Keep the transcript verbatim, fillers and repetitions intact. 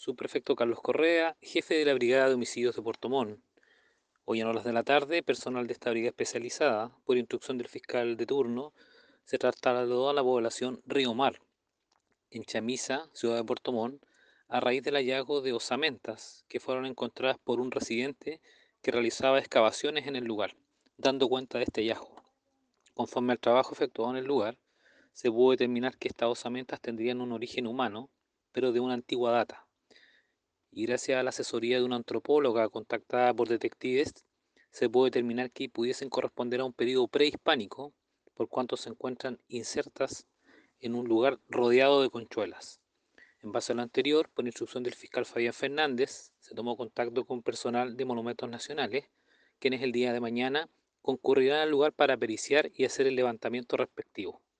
Subprefecto Carlos Correa, jefe de la Brigada de Homicidios de Puerto Montt. Hoy en horas de la tarde, personal de esta brigada especializada, por instrucción del fiscal de turno, se trasladó a la población Río Mar, en Chamisa, ciudad de Puerto Montt, a raíz del hallazgo de osamentas que fueron encontradas por un residente que realizaba excavaciones en el lugar, dando cuenta de este hallazgo. Conforme al trabajo efectuado en el lugar, se pudo determinar que estas osamentas tendrían un origen humano, pero de una antigua data, y gracias a la asesoría de una antropóloga contactada por detectives, se pudo determinar que pudiesen corresponder a un periodo prehispánico, por cuanto se encuentran insertas en un lugar rodeado de conchuelas. En base a lo anterior, por instrucción del fiscal Fabián Fernández, se tomó contacto con personal de Monumentos Nacionales, quienes el día de mañana concurrirán al lugar para periciar y hacer el levantamiento respectivo.